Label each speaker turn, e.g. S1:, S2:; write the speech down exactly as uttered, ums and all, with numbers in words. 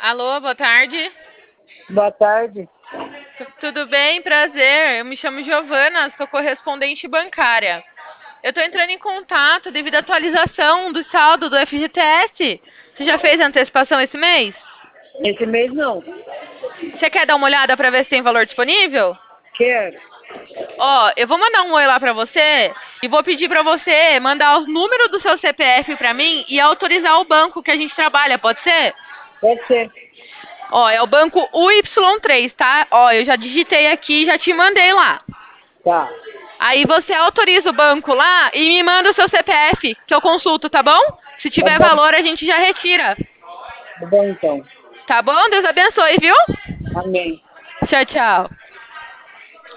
S1: Alô, boa tarde.
S2: Boa tarde.
S1: Tu- Tudo bem? Prazer. Eu me chamo Giovana, sou correspondente bancária. Eu estou entrando em contato devido à atualização do saldo do F G T S. Você já fez a antecipação esse mês?
S2: Esse mês não.
S1: Você quer dar uma olhada para ver se tem valor disponível?
S2: Quero.
S1: Ó, eu vou mandar um oi lá para você e vou pedir para você mandar o número do seu C P F para mim e autorizar o banco que a gente trabalha, pode ser?
S2: Pode ser.
S1: Ó, é o banco U Y três, tá? Ó, eu já digitei aqui e já te mandei lá.
S2: Tá.
S1: Aí você autoriza o banco lá e me manda o seu C P F, que eu consulto, tá bom? Se
S2: Tá
S1: tiver
S2: bom.
S1: valor, a gente já retira.
S2: Tá bom então.
S1: Tá bom? Deus abençoe, viu?
S2: Amém.
S1: Tchau, tchau.